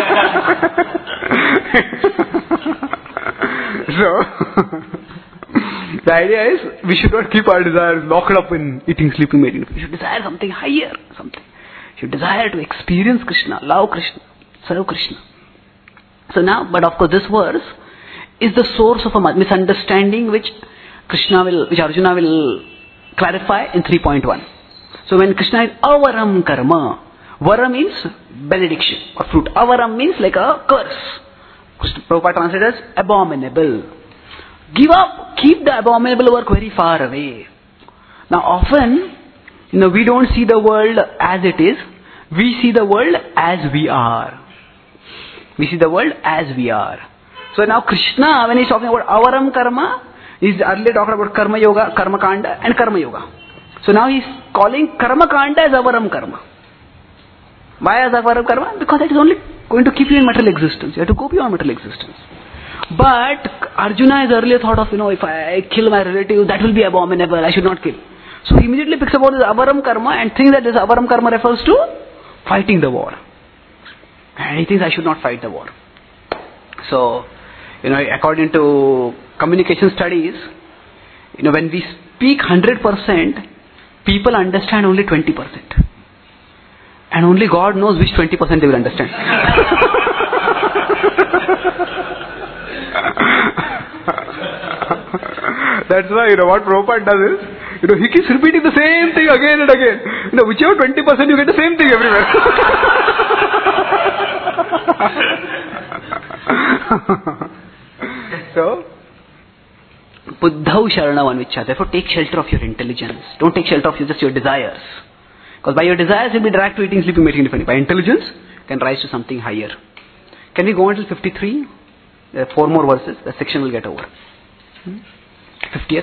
So, the idea is, we should not keep our desires locked up in eating, sleeping, mating. We should desire something higher, something. We should desire to experience Krishna, love Krishna, serve Krishna. So now, but of course this verse is the source of a misunderstanding which Krishna will, which Arjuna will clarify in three point one. So when Krishna is avaram karma, vara means benediction or fruit. Avaram means like a curse. Prabhupada translated as abominable. Give up, keep the abominable work very far away. Now often, you know, we don't see the world as it is. We see the world as we are. We see the world as we are. So now Krishna, when he's talking about avaram karma, he's earlier talking about karma yoga, karma kanda and karma yoga. So now he's calling karma kanda as avaram karma. Why as avaram karma? Because it is only going to keep you in material existence. You have to go beyond material existence. But Arjuna has earlier thought of, you know, if I kill my relative, that will be abominable, I should not kill. So he immediately picks about this avaram karma and thinks that this avaram karma refers to fighting the war. And he thinks I should not fight the war. So, you know, according to communication studies, you know, when we speak one hundred percent, people understand only twenty percent. And only God knows which twenty percent they will understand. That's why, you know, what Prabhupada does is, you know, he keeps repeating the same thing again and again. You know, whichever twenty percent you get the same thing everywhere. So, Buddhau Sharanavan Vichya. Therefore, take shelter of your intelligence. Don't take shelter of just your desires. Because by your desires, you'll be dragged to eating, sleeping, mating, differently. By intelligence, you can rise to something higher. Can we go until fifty-three? There are four more verses. The section will get over. Hmm? fiftieth.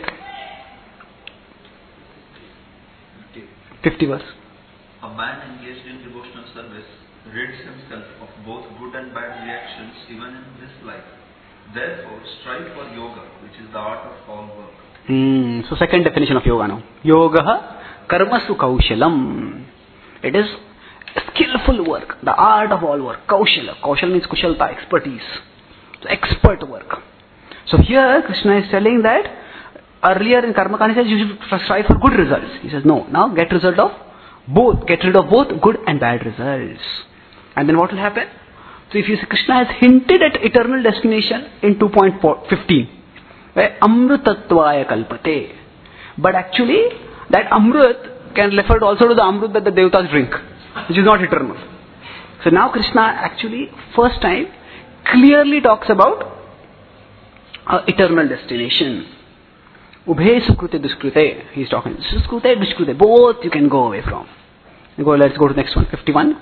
fifty verse. A man engaged in devotional service rids himself of both good and bad reactions even in this life. Therefore, strive for yoga, which is the art of all work. Hmm. So, second definition of yoga now. Yoga karmasu kaushalam. It is skillful work, the art of all work. Kaushala. Kaushala means kushalta, expertise. So, expert work. So, here Krishna is telling that earlier in Karma Kanda he says you should strive for good results. He says no, now get result of both, get rid of both good and bad results. And then what will happen? So if you see, Krishna has hinted at eternal destination in two point fifteen, where amrutatvaya kalpate. But actually, that amrut can refer also to the amrut that the devatas drink, which is not eternal. So now Krishna actually, first time, clearly talks about uh, eternal destination. Ubhe sukrute duskrute, he is talking. Suskrute, duskrute, both you can go away from. Go, let's go to the next one, fifty-one.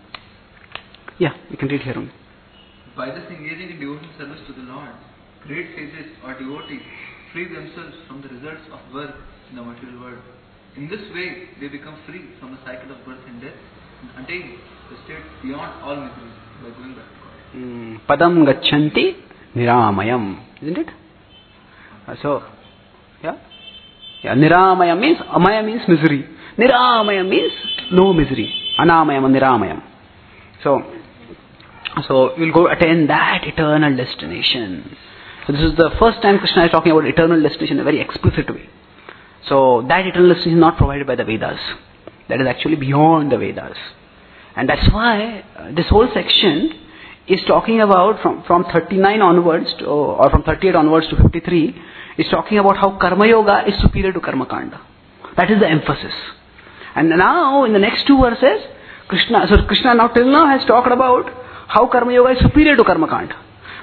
Yeah, we can read here only. By thus engaging in devotional service to the Lord, great sages or devotees free themselves from the results of birth in the material world. In this way, they become free from the cycle of birth and death and attain the state beyond all miseries by going back to God. Mm, padam gachanti niramayam. Isn't it? Uh, so, yeah? Yeah, niramayam means, amaya means misery. Niramayam means no misery. Anamayam and niramayam. So, so we'll go attain that eternal destination. So this is the first time Krishna is talking about eternal destination in a very explicit way. So that eternal destination is not provided by the Vedas. That is actually beyond the Vedas. And that's why uh, this whole section is talking about from, from thirty-nine onwards to, or from thirty-eight onwards to fifty-three is talking about how Karma Yoga is superior to Karma Kanda. That is the emphasis. And now in the next two verses, Krishna, so Krishna now till now has talked about how Karma Yoga is superior to Karma Kanda.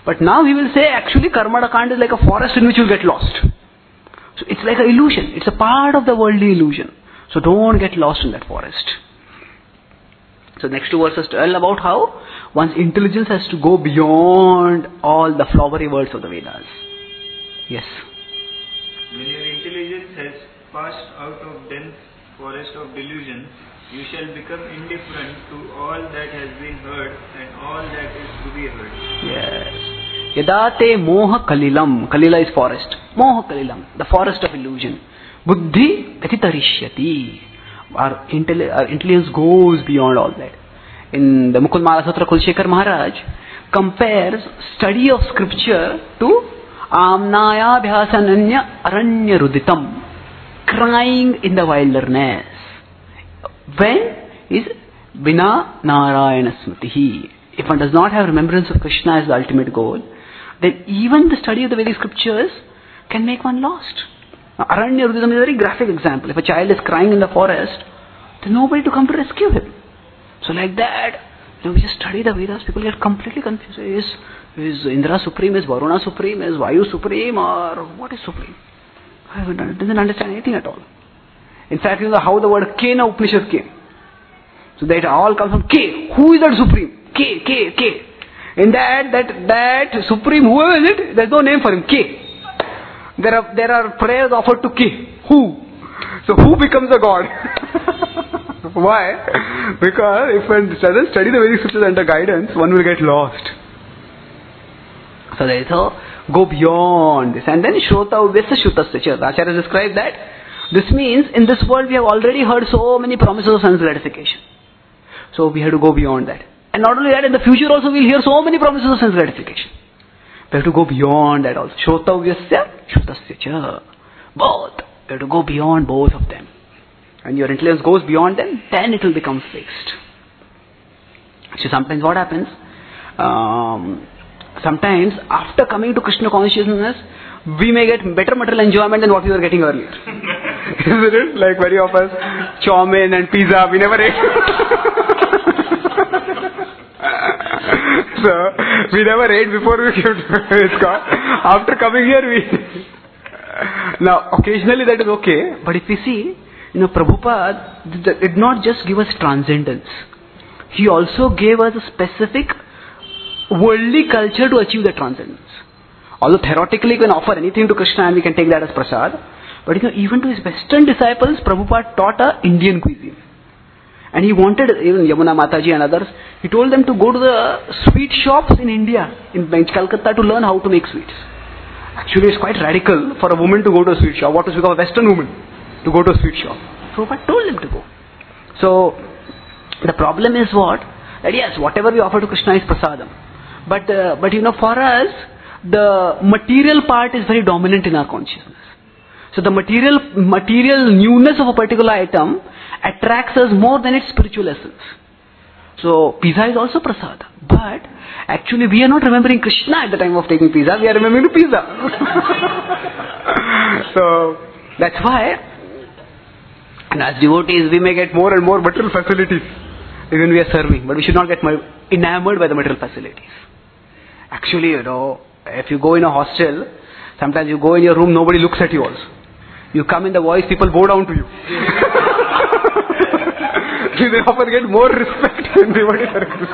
But now he will say actually Karma Kanda is like a forest in which you get lost. So it's like an illusion. It's a part of the worldly illusion. So don't get lost in that forest. So next two verses tell about how one's intelligence has to go beyond all the flowery words of the Vedas. Yes. When your intelligence has passed out of dense forest of delusion, you shall become indifferent to all that has been heard and all that is to be heard. Yes. Yadate moha kalilam. Kalila is forest. Moha kalilam, the forest of illusion. Buddhi patitarishyati. Our, intelli- our intelligence goes beyond all that. In the Mukul Sutra, Kulshekar Maharaj compares study of scripture to amnaya bhyasananya aranya ruditam, crying in the wilderness. When is Vina Narayana Smritihi. If one does not have remembrance of Krishna as the ultimate goal, then even the study of the Vedic scriptures can make one lost. Now, Aranya Ruditam is a very graphic example. If a child is crying in the forest, there's nobody to come to rescue him. So like that, you know, we just study the Vedas, people get completely confused. Is, is Indra supreme, is Varuna supreme, is Vayu supreme, or what is supreme? I doesn't understand anything at all. In fact, you know how the word Kena Upanishad came. So that all comes from K. Who is that supreme? K, K, K. In that, that, that supreme, whoever is it, there's no name for him. K. There are, there are prayers offered to K. Who? So who becomes a god? Why? Because if one doesn't study the Vedic scriptures under guidance, one will get lost. So there is a go beyond this. And then Shrota Uvyasa Shutasya. The Acharya described that. This means in this world we have already heard so many promises of sense gratification. So we have to go beyond that. And not only that, in the future also we will hear so many promises of sense gratification. We have to go beyond that also. Shrota Uvyasya Shutasya. Both. We have to go beyond both of them. And your intelligence goes beyond them, then it will become fixed. So sometimes what happens? Um, sometimes after coming to Krishna consciousness, we may get better material enjoyment than what we were getting earlier. Isn't it? Like very of us, chow mein and pizza, we never ate. So, we never ate before we came to it's called. After coming here, we... Now, occasionally that is okay, but if we see, you know, Prabhupada did not just give us transcendence. He also gave us a specific worldly culture to achieve that transcendence. Although theoretically we can offer anything to Krishna and we can take that as prasad, but you know, even to his Western disciples, Prabhupada taught a Indian cuisine. And he wanted, even Yamuna Mataji and others, he told them to go to the sweet shops in India, in Calcutta, to learn how to make sweets. Actually, it's quite radical for a woman to go to a sweet shop. What to speak of a Western woman to go to a sweet shop? Prabhupada told them to go. So, the problem is what? That yes, whatever we offer to Krishna is prasadam. But, uh, but you know, for us, the material part is very dominant in our consciousness. So the material, material newness of a particular item attracts us more than its spiritual essence. So pizza is also prasada. But actually we are not remembering Krishna at the time of taking pizza, we are remembering the pizza. So that's why, and as devotees we may get more and more material facilities even we are serving, but we should not get enamored by the material facilities. Actually, you know, if you go in a hostel, sometimes you go in your room, nobody looks at you also. You come in the voice, people bow down to you. They often get more respect than everybody else.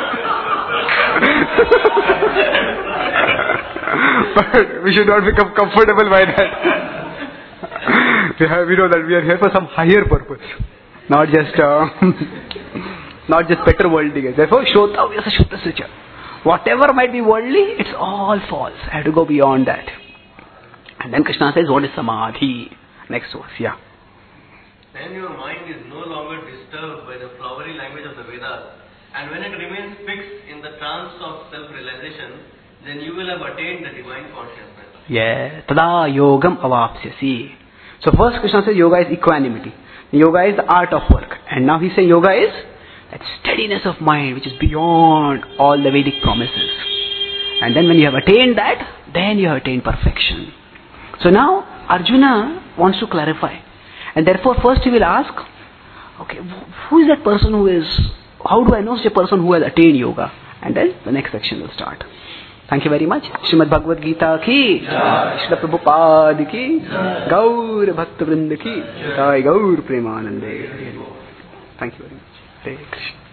But we should not become comfortable by that. We, have, we know that we are here for some higher purpose, not just uh, not just better worldly. Therefore, Shrota Uvyasa Shutasya. Whatever might be worldly, it's all false. I have to go beyond that. And then Krishna says, what is Samadhi? Next verse, yeah. Then your mind is no longer disturbed by the flowery language of the Vedas. And when it remains fixed in the trance of self-realization, then you will have attained the divine consciousness. Yeah. Tada yogam avapsyasi. So first Krishna says yoga is equanimity. Yoga is the art of work. And now he says yoga is that steadiness of mind which is beyond all the Vedic promises. And then when you have attained that, then you have attained perfection. So now Arjuna wants to clarify. And therefore first he will ask, okay, who is that person who is, how do I know such a person who has attained yoga? And then the next section will start. Thank you very much. Srimad Bhagavad Gita ki, Srila Prabhupada ki, Gaur Bhakta Vrinda ki, Gaur Premanande. Thank you very much. Hare Krishna.